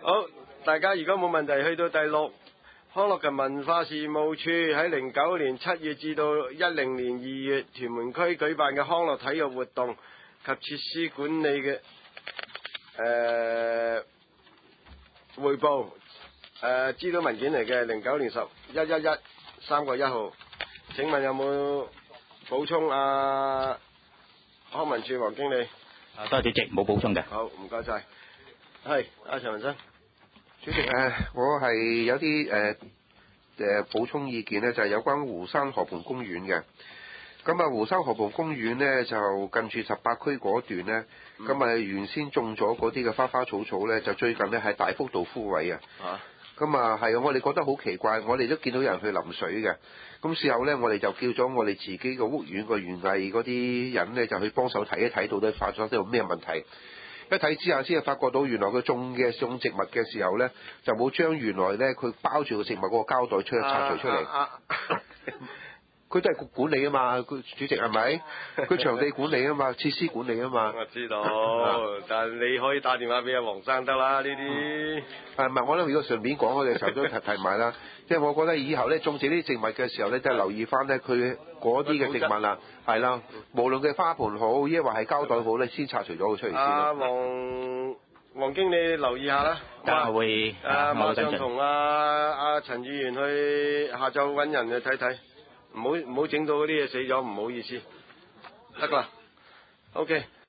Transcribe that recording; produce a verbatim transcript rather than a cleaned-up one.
好，大家如果冇問題，去到第六，康樂及文化事務處喺零九年七月至到一零年二月，屯門區舉辦嘅康樂體育活動及設施管理嘅誒彙報，誒資料文件嚟嘅，零九年十一一一三個一號。請問有冇補充啊？康文署黃經理。 啊，多謝主席，冇補充嘅。 好，唔該晒。係，阿陳文生。 主席誒，我係有啲誒誒補充意見咧，就係、是、有關湖山河畔公園嘅。咁啊，湖山河畔公園咧就近住十八區嗰段咧，咁啊、嗯、原先種咗嗰啲嘅花花草草咧，就最近咧係大幅度枯萎啊。啊。咁啊係啊，我哋覺得好奇怪，我哋都見到有人去淋水嘅。咁事後咧，我哋就叫咗我哋自己個屋苑個園藝嗰啲人咧，就去幫手睇一睇，到底發咗啲咩問題。一睇之下先係發覺到原來佢種嘅種植物嘅時候咧，就冇將原來咧佢包住個植物嗰個膠袋出拆除出嚟。啊啊佢都係管理啊嘛，佢主席係咪？佢場地管理啊嘛，設施管理啊嘛。 我知道，但係你可以打電話俾阿黃生得啦，呢啲。 係唔係？我諗如果順便講嗰陣時候都提提埋啦，即係我覺得以後咧種植呢啲植物嘅時候咧，都係留意翻咧佢嗰啲嘅植物啦，係啦，無論佢花盆好，抑或係膠袋好咧，先拆除咗佢出嚟先。 阿黃黃經理留意下啦。 我會啊，馬上同阿阿陳議員去下晝揾人去睇睇。唔好唔好整到嗰啲嘢死咗，唔好意思，得啦 ，OK。